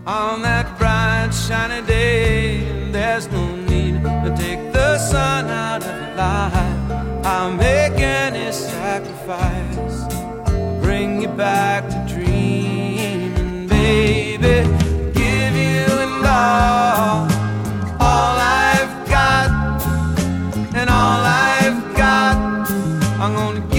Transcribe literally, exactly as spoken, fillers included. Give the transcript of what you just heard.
on that bright shiny day. There's no need to take the sun out of your life. I'll make any sacrifice, bring you back to dreaming, baby. Give you and all, all I've got, and all I've got, I'm gonna give